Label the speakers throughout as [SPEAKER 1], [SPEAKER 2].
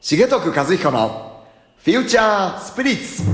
[SPEAKER 1] 重徳和彦のフューチャースピリッツ。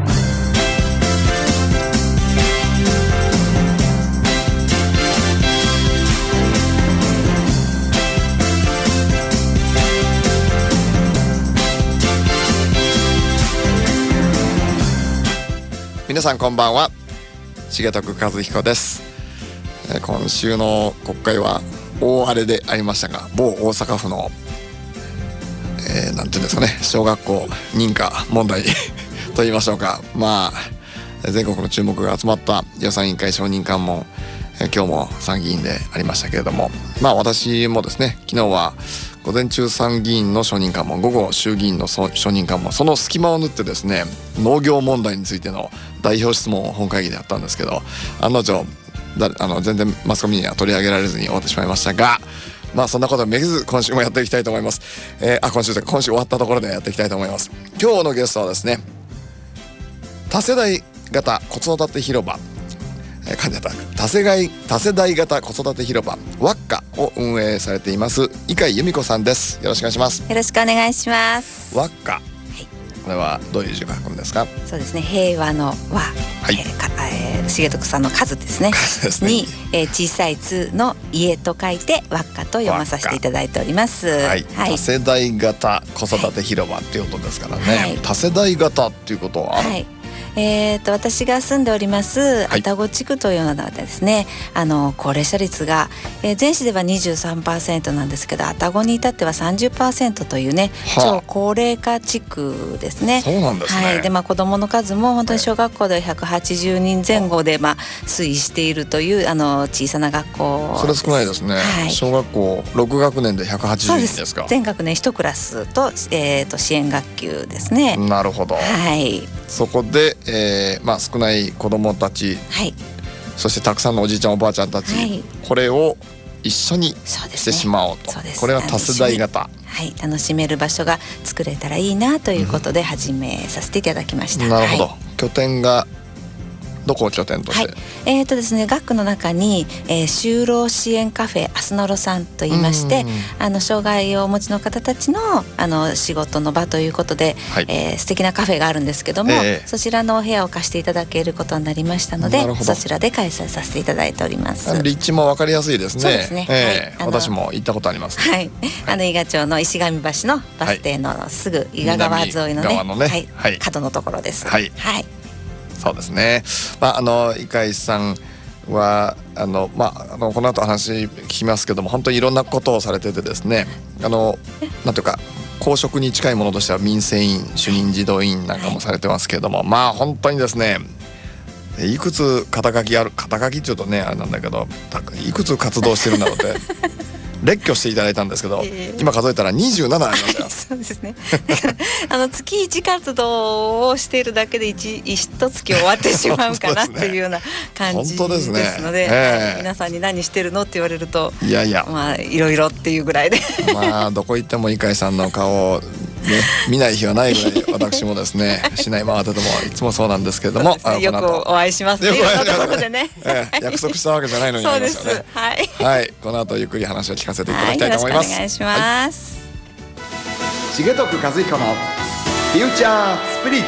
[SPEAKER 1] 皆さんこんばんは、重徳和彦です。今週の国会は大荒れでありましたが、某大阪府のなんていうんですかね、小学校認可問題と言いましょうか。全国の注目が集まった予算委員会承認喚問、今日も参議院でありましたけれども、私もですね、昨日は午前中参議院の承認喚問、午後衆議院の承認喚問、その隙間を縫ってですね、農業問題についての代表質問を本会議でやったんですけど、案の定全然マスコミには取り上げられずに終わってしまいましたが、そんなことはめげず今週もやっていきたいと思います。今週終わったところでやっていきたいと思います。今日のゲストはですね、多世代型子育て広場、多世代型子育て広場ワッカを運営されています井海由美子さんです。よろしくお願いします。
[SPEAKER 2] よろしくお願いします。
[SPEAKER 1] ワッカ、これはどういう字が書くんですか？
[SPEAKER 2] そうですね、平和の和、重徳さんの数ですねに、小さいつの家と書いてワッカと読まさせていただいております。
[SPEAKER 1] 多世代型子育て広場っていうことですからね、多世代型っていうことは、
[SPEAKER 2] 私が住んでおります愛宕地区というのはですね、高齢者率が、全市では 23% なんですけど、愛宕に至っては 30% というね、超高齢化地区ですね。
[SPEAKER 1] そうなんですね。
[SPEAKER 2] で、子どもの数も本当に小学校で180人前後で、推移しているという小さな学校。
[SPEAKER 1] それ少ないですね。小学校6学年で180人ですか？
[SPEAKER 2] 全学年1クラスと、支援学級ですね。
[SPEAKER 1] なるほど。そこで少ない子どもたち、そしてたくさんのおじいちゃんおばあちゃんたち、これを一緒にしてしまおうと。これは多世代型、
[SPEAKER 2] 楽しめる場所が作れたらいいなということで始めさせていただきました。
[SPEAKER 1] なるほど。拠点がどこを拠点として？
[SPEAKER 2] ですね、学区の中に、就労支援カフェアスノロさんといいまして、障害をお持ちの方たちの、仕事の場ということで、素敵なカフェがあるんですけども、そちらのお部屋を貸していただけることになりましたので、そちらで開催させていただいております。
[SPEAKER 1] 立地も分かりやすいですね。
[SPEAKER 2] そうですね、
[SPEAKER 1] 私も行ったことあります。
[SPEAKER 2] 伊賀町の石上橋のバス停のすぐ伊賀川沿いのね、角のところです。
[SPEAKER 1] そうですね。井海さんはこの後話聞きますけども、本当にいろんなことをされててですね、なんていうか公職に近いものとしては民生委員、主任児童委員なんかもされてますけれども、本当にですね、いくつ肩書きっていうとねあれなんだけど、いくつ活動してるんだろうって列挙していただいたんですけど、今数えたら27ありましたよ。
[SPEAKER 2] そうですね。月1活動をしているだけで一月終わってしまうかなっていうような感じですので、皆さんに何してるのって言われると、いろいろっていうぐらいで
[SPEAKER 1] どこ行っても井海さんの顔を見ない日はないぐらい私もですね市内回っててもいつもそうなんですけれども、
[SPEAKER 2] よくお会いしますね、いろんなところでね。
[SPEAKER 1] 約束したわけじゃないのにありますよね。この後ゆっくり話を聞かせていただきたいと思います。
[SPEAKER 2] よろしくお願いします。
[SPEAKER 1] 重徳和彦のフューチャースピリッ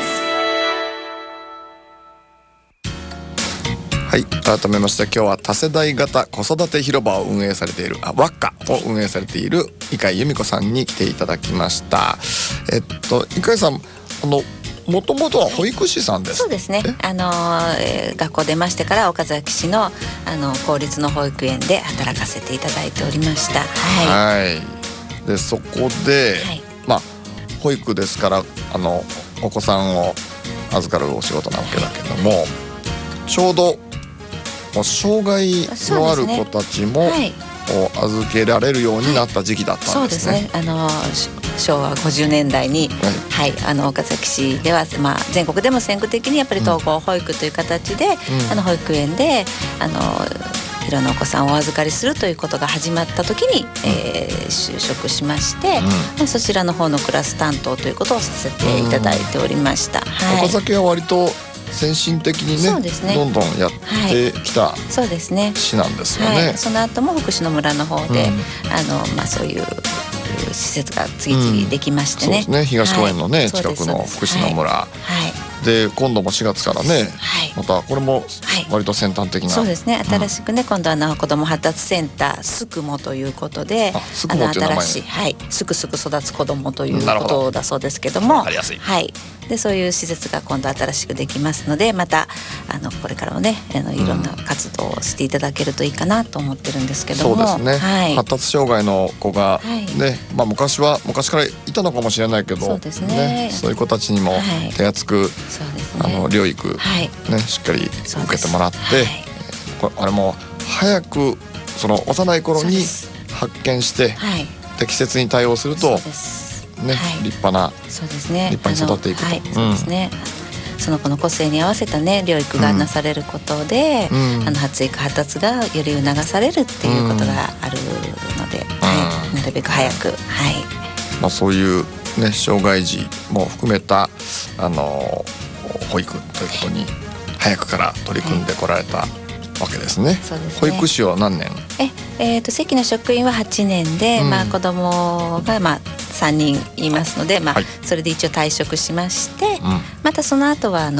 [SPEAKER 1] ツ。改めまして今日は多世代型子育て広場を運営されているワッカを運営されている井海由美子さんに来ていただきました。井海さん、もともとは保育士さんです。
[SPEAKER 2] そうですね。学校出ましてから岡崎市の公立の保育園で働かせていただいておりました。
[SPEAKER 1] でそこで、保育ですからお子さんを預かるお仕事なわけだけども、ちょうど障害のある子たちも預けられるようになった時期だったんですね。
[SPEAKER 2] そうですね。昭和50年代に、岡崎市では、全国でも先駆的にやっぱり統合保育という形で、保育園でいろんなお子さんをお預かりするということが始まった時に、就職しまして、そちらの方のクラス担当ということをさせていただいておりました。
[SPEAKER 1] 岡崎は割と先進的に ねどんどんやってきた市なんですよね。
[SPEAKER 2] その後も福祉の村の方で、そういう施設が次々できましてね、
[SPEAKER 1] そうですね、東公園のね、
[SPEAKER 2] はい、
[SPEAKER 1] 近くの福島村、
[SPEAKER 2] はい、
[SPEAKER 1] で今度も4月からね、
[SPEAKER 2] はい、
[SPEAKER 1] またこれも割と先端的な、
[SPEAKER 2] そうですね、新しくね、今度は子ども発達センターすくもということで、
[SPEAKER 1] すくもっていう名前、
[SPEAKER 2] 新しい、はい、すくすく育つ子どもということだそうですけども、
[SPEAKER 1] わかりやすい、
[SPEAKER 2] はい、でそういう施設が今度新しくできますので、またこれからもねいろんな活動をしていただけるといいかなと思ってるんですけども、
[SPEAKER 1] そうですね、はい、発達障害の子がね、はい、昔からいたのかもしれないけど、
[SPEAKER 2] そうですね、
[SPEAKER 1] そういう子たちにも手厚く、はい、療育、
[SPEAKER 2] はい
[SPEAKER 1] ね、しっかり受けてもらって、これあれも早くその幼い頃に発見して、適切に対応すると、ね、立派な、
[SPEAKER 2] そうですね、
[SPEAKER 1] 立派に育っていくと、
[SPEAKER 2] そうですね、その子の個性に合わせたね療育がなされることで、発育発達がより促されるっていうことがあるので、はい、なるべく早く、はい、
[SPEAKER 1] そういうね障害児も含めた保育ということに早くから取り組んでこられたわけですね。
[SPEAKER 2] そうですね。
[SPEAKER 1] 保育士は何年？
[SPEAKER 2] 関の職員は8年で、子供が3人いますので、はい、それで一応退職しまして、またその後は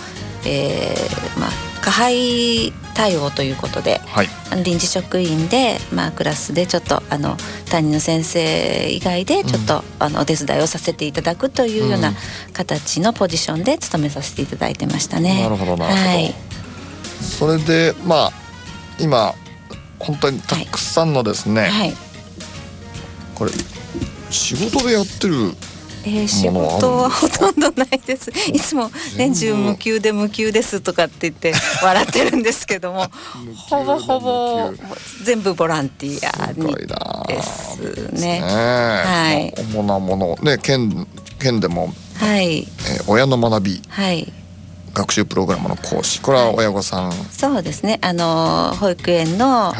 [SPEAKER 2] 加配対応ということで、はい、臨時職員で、クラスでちょっと担任の先生以外でちょっと、お手伝いをさせていただくというような形のポジションで務めさせていただいてましたね。
[SPEAKER 1] なるほどなるほど、はい、それで今本当にたくさんのですね、はい、これ仕事でやってる
[SPEAKER 2] 仕事はほとんどないです。いつも年中無給で無給ですとかって言って笑ってるんですけどもほぼほぼ全部ボランティアにですね。はい、
[SPEAKER 1] 主なものね、県でも、はい、親の学び、はい、学習プログラムの講師、これは親御さん、
[SPEAKER 2] そうですね、保育園の、はい、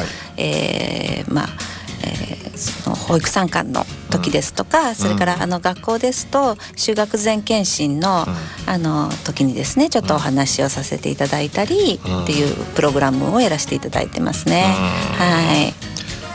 [SPEAKER 2] その保育参観の時ですとか、それから学校ですと就学前検診の、時にですねちょっとお話をさせていただいたりっていうプログラムをやらせていただいてますね。はい、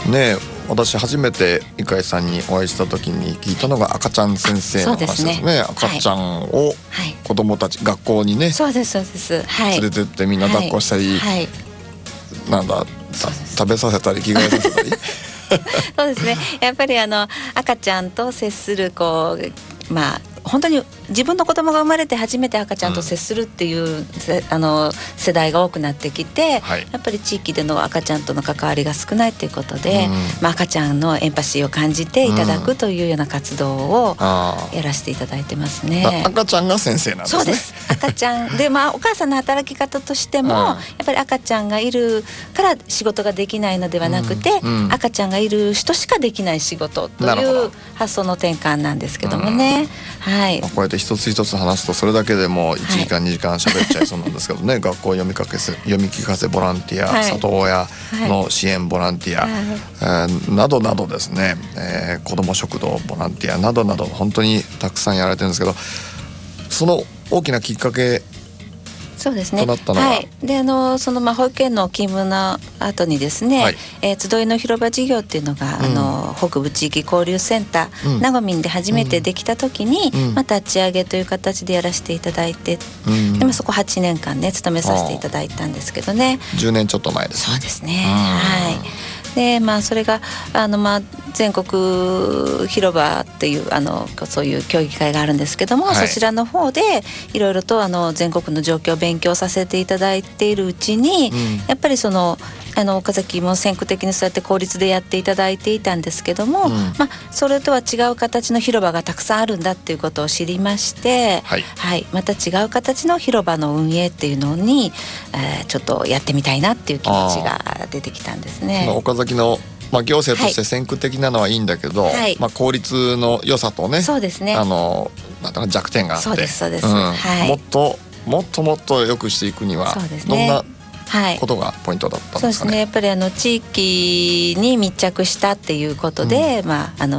[SPEAKER 1] ね、私初めてゆかいさんにお会いした時に聞いたのが赤ちゃん先生の話ですね。赤ちゃんを子どもたち、学校にね、
[SPEAKER 2] そうですそうです、はい、
[SPEAKER 1] 連れてってみんな抱っこしたり、はい、なんだ食べさせたり着替えさせたり
[SPEAKER 2] そうですね、やっぱり赤ちゃんと接する本当に自分の子供が生まれて初めて赤ちゃんと接するっていう、世代が多くなってきて、はい、やっぱり地域での赤ちゃんとの関わりが少ないということで、赤ちゃんのエンパシーを感じていただくというような活動をやらせていただいてますね。
[SPEAKER 1] 赤ちゃんが先生なんですね。
[SPEAKER 2] そうです、赤ちゃんで、お母さんの働き方としても、やっぱり赤ちゃんがいるから仕事ができないのではなくて、赤ちゃんがいる人しかできない仕事という発想の転換なんですけどもね。はい、
[SPEAKER 1] こうやって一つ一つ話すとそれだけでも1時間、2時間喋っちゃいそうなんですけどね、学校読み聞かせボランティア、里親の支援ボランティア、などなどですね、子ども食堂ボランティアなどなど本当にたくさんやられてるんですけど、その大きなきっかけ
[SPEAKER 2] そうですね、
[SPEAKER 1] となったのは、
[SPEAKER 2] はい、でその保育園の勤務の後にですね、はい、集いの広場事業っていうのが、北部地域交流センター、なごみんで初めてできた時に、立ち上げという形でやらせていただいて、でそこ8年間ね勤めさせていただいたんですけどね。
[SPEAKER 1] 10年ちょっと前ですね。
[SPEAKER 2] そうですね、はい。でそれが全国広場っていうそういう協議会があるんですけども、はい、そちらの方でいろいろと全国の状況を勉強させていただいているうちに、やっぱり岡崎も先駆的にそうやって公立でやっていただいていたんですけども、それとは違う形の広場がたくさんあるんだっていうことを知りまして、はいはい、また違う形の広場の運営っていうのに、ちょっとやってみたいなっていう気持ちが出てきたんですね。
[SPEAKER 1] 岡崎の行政として先駆的なのはいいんだけど、はい、公立の良さとね、
[SPEAKER 2] そうですね、
[SPEAKER 1] 弱点があって、
[SPEAKER 2] そうですそうです、はい、
[SPEAKER 1] もっと良くしていくには、そうですね、どんなことがポイントだったんですかね。
[SPEAKER 2] そうですね、やっぱり地域に密着したっていうことで、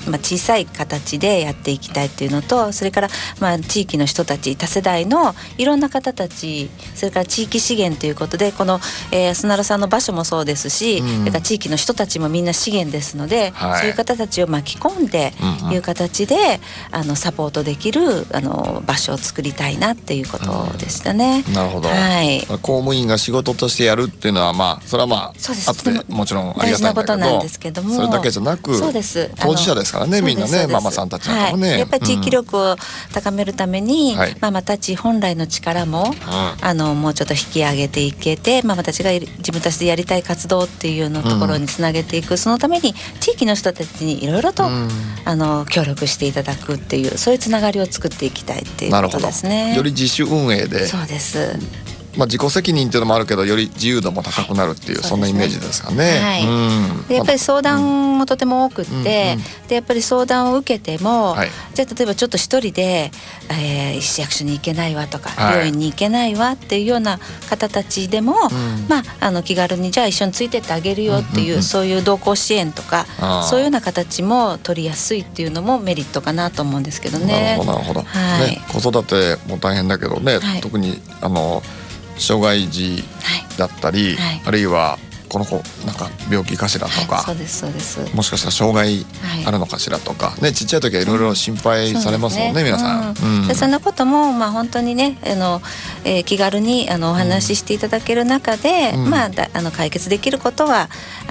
[SPEAKER 2] 小さい形でやっていきたいっていうのと、それから地域の人たち、多世代のいろんな方たち、それから地域資源ということで、このスナロさんの場所もそうですし、それから地域の人たちもみんな資源ですので、そういう方たちを巻き込んでいう形でサポートできる場所を作りたいなっていうことでしたね。
[SPEAKER 1] なるほど、公務員が仕事としてやるっていうのはそれは後でもちろんありがたいんだけど、大事なことなんですけども、それだけじゃなく当事者ですからね、みんなね、ママさんたちなんかもね、
[SPEAKER 2] やっぱり地域力を高めるために、ママたち本来の力も、もうちょっと引き上げていけて、ママたちが自分たちでやりたい活動っていうのところにつなげていく、そのために地域の人たちにいろいろと、協力していただくっていう、そういうつながりを作っていきたいっていうことですね。
[SPEAKER 1] より自主運営で、
[SPEAKER 2] そうです。
[SPEAKER 1] 自己責任っていうのもあるけど、より自由度も高くなるっていう、そんなイメージですかね。
[SPEAKER 2] でやっぱり相談もとても多くって、でやっぱり相談を受けても、じゃあ例えばちょっと一人で、市役所に行けないわとか、病院に行けないわっていうような方たちでも、気軽にじゃあ一緒についてってあげるよっていう、そういう同行支援とか、そういうような形も取りやすいっていうのもメリットかなと思うんですけどね。
[SPEAKER 1] なるほど、子育ても大変だけどね、特に障害児だったり、あるいはこの子なんか病気かしらとか、
[SPEAKER 2] そうですそうです、
[SPEAKER 1] もしかしたら障害あるのかしらとかね、ちっちゃい時はいろいろ心配されますもんね、皆さん。
[SPEAKER 2] でそんなことも本当にね、気軽にお話ししていただける中で、解決できることは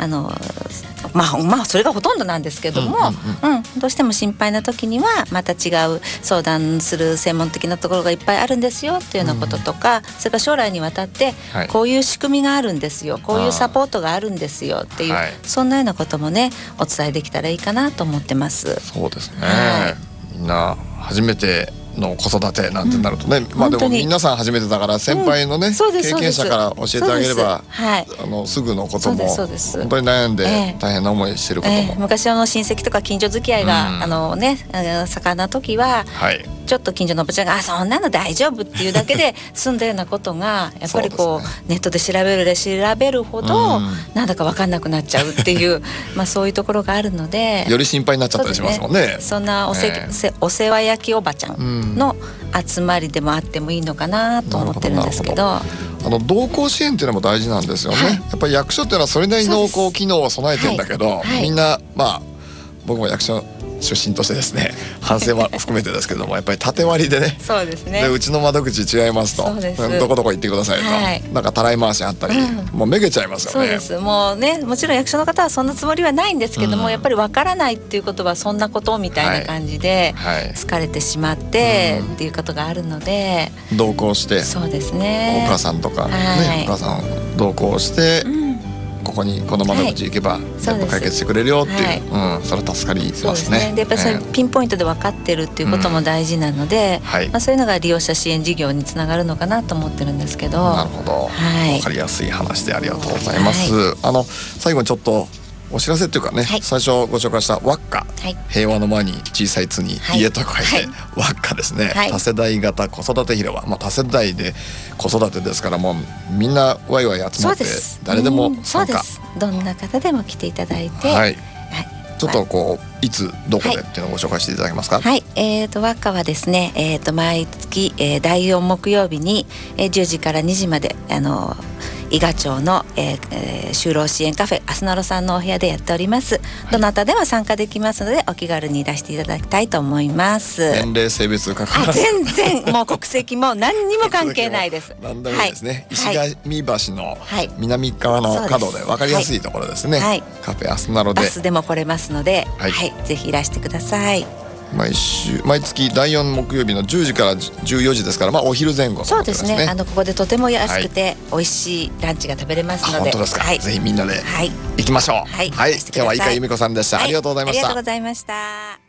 [SPEAKER 2] それがほとんどなんですけども、どうしても心配な時にはまた違う相談する専門的なところがいっぱいあるんですよっていうようなこととか、それから将来にわたってこういう仕組みがあるんですよ、こういうサポートがあるんですよっていう、そんなようなこともねお伝えできたらいいかなと思ってます。
[SPEAKER 1] そうですね、みんな初めての子育てなんてなるとね、でも皆さん初めてだから、先輩のね、経験者から教えてあげれば、すぐのことも本当に悩んで大変な思いしてることも、
[SPEAKER 2] 昔親戚とか近所付き合いが盛んな時は、ちょっと近所のおばちゃんがそんなの大丈夫っていうだけで済んだようなことがやっぱりネットで調べるほどなんだか分かんなくなっちゃうっていうそういうところがあるので、
[SPEAKER 1] より心配になっちゃったりしますもんね。
[SPEAKER 2] そんなお世話焼きおばちゃんの集まりでもあってもいいのかなと思ってるんですけど、
[SPEAKER 1] 同行支援っていうのも大事なんですよね。やっぱり役所っていうのはそれなりの機能を備えてるんだけど、みんな僕も役所出身としてですね、反省は含めてですけども、やっぱり縦割りでね、
[SPEAKER 2] そうですね、
[SPEAKER 1] でうちの窓口違いますと、どこどこ行ってくださいと、なんかたらい回しあったり、もうめげちゃいますよね。
[SPEAKER 2] そうです、もうね、もちろん役所の方はそんなつもりはないんですけども、やっぱりわからないっていうことはそんなことみたいな感じで疲れてしまってっていうことがあるので、
[SPEAKER 1] 同行して、
[SPEAKER 2] そうですね、
[SPEAKER 1] お母さんとかね、お母さん同行して、ここにこの窓口行けば全部解決してくれるよっていう、それは助かりますね。
[SPEAKER 2] でやっぱりそれピンポイントで分かってるっていうことも大事なので、そういうのが利用者支援事業につながるのかなと思ってるんですけど。
[SPEAKER 1] なるほど、分かりやすい話でありがとうございます。最後にちょっとお知らせっていうかね、最初ご紹介した輪っか、平和の間に小さい「つ」に家と書いて輪っかですね、多世代型子育て広場、多世代で子育てですから、もうみんなワイワイ集まって誰でも参加、
[SPEAKER 2] どんな方でも来ていただいて、
[SPEAKER 1] ちょっといつどこでっていうのをご紹介していただけますか。
[SPEAKER 2] 輪っかはですね、毎月、第4木曜日に、10時から2時まで伊賀町の、就労支援カフェアスナロさんのお部屋でやっております。どなたでも参加できますので、お気軽にいらしていただきたいと思います。
[SPEAKER 1] 年齢性別関わらず、
[SPEAKER 2] 全然もう国籍も何にも関係ないです。
[SPEAKER 1] 何でもいいですね。石神橋の南側の角で分かりやすいところですね。カフェアスナロで
[SPEAKER 2] バスでも来れますので、ぜひいらしてください。
[SPEAKER 1] 毎月第4木曜日の10時から14時ですから、お昼前後のことですね。そうですね、
[SPEAKER 2] ここでとても安くて美味しいランチが食べれますので。
[SPEAKER 1] 本当ですか、ぜひみんなで行きましょう。今日は井川由美子さんでした。ありがとうございました。
[SPEAKER 2] ありがとうございました。